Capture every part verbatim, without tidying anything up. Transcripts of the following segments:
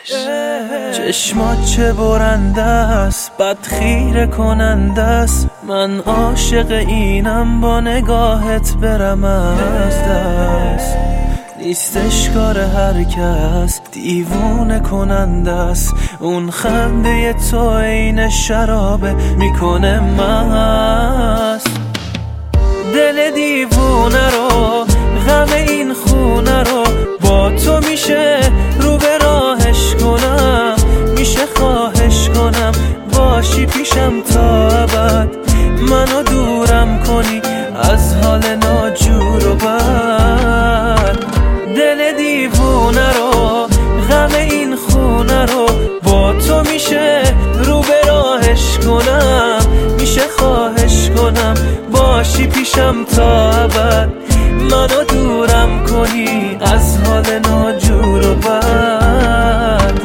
چشمات چه برنده است، بد خیره کننده است. من عاشق اینم با نگاهت برم از دست. نیستش کار هر کس، دیوونه کننده است. اون خنده تو عین شرابه میکنه مست. دل دیوونه رو، غم این خونه رو، با تو میشه رو به راهش کنم. میشه خواهش کنم باشی پیشم تا ابد. منو دورم کنی از حال ناجور و بد. دل دیوونه رو، غم این خونه رو، با تو میشه رو به راهش کنم. میشه خواهش کنم باشی پیشم تا ابد. منو دورم کنی از حال ناجور و بد.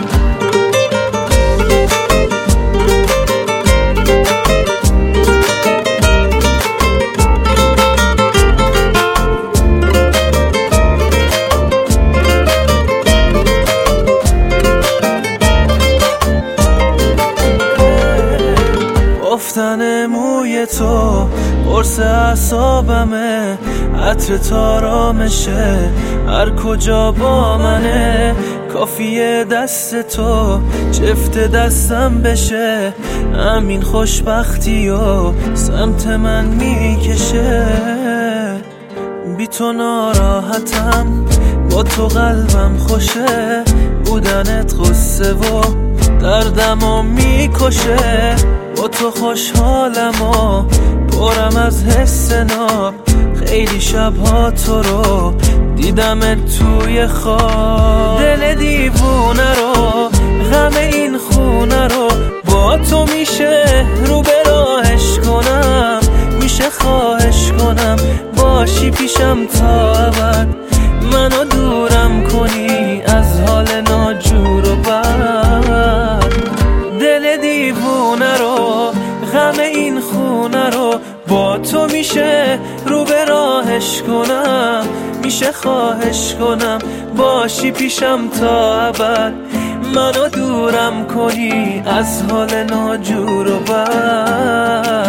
افتن موی تو قرص اعصابمه، عطر تارامشه هر کجا با منه. کافیه دست تو چفت دستم بشه، همین خوشبختی و سمت من میکشه. بی تو ناراحتم، با تو قلبم خوشه. بودنت غصه و دردمو میکشه. با تو خوشحالم و پرم از حس ناب. خیلی شبها تو رو دیدمت توی خواب. دل دیوونه رو، غم این خونه رو، با تو میشه رو به راهش کنم. میشه خواهش کنم باشی پیشم تا ابد. منو دورم کنی از حال ناجور و بد. دل دیوونه رو، غم این خونه رو، با تو میشه رو به راهش کنم. میشه خواهش کنم باشی پیشم تا ابد. منو دورم کنی از حال ناجور و بد.